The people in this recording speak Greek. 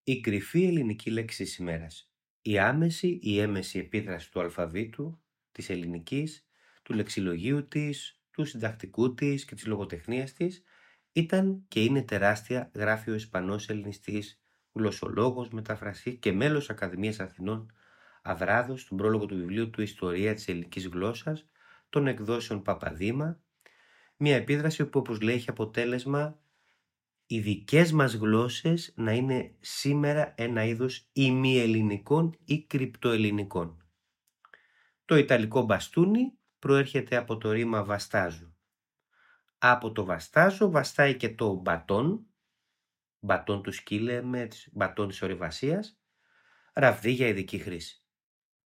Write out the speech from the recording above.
Η κρυφή ελληνική λέξη της ημέρας. Η άμεση ή έμεση επίδραση του αλφαβήτου, της ελληνικής, του λεξιλογίου της, του συντακτικού της και της λογοτεχνίας της ήταν και είναι τεράστια, γράφει ο Ισπανός ελληνιστής, γλωσσολόγος, μεταφραστής και μέλος Ακαδημίας Αθηνών Αδράδος στον πρόλογο του βιβλίου του «Ιστορία της ελληνικής γλώσσας» των εκδόσεων Παπαδήμα, μια επίδραση που, όπως λέει, έχει αποτέλεσμα οι δικές μας γλώσσες να είναι σήμερα ένα είδος ημιελληνικών ή κρυπτοελληνικών. Το ιταλικό μπαστούνι προέρχεται από το ρήμα βαστάζο. Από το βαστάζο βαστάει και το μπατόν, μπατόν του σκύλεμετς, μπατόν της ορειβασίας, ραβδί για ειδική χρήση.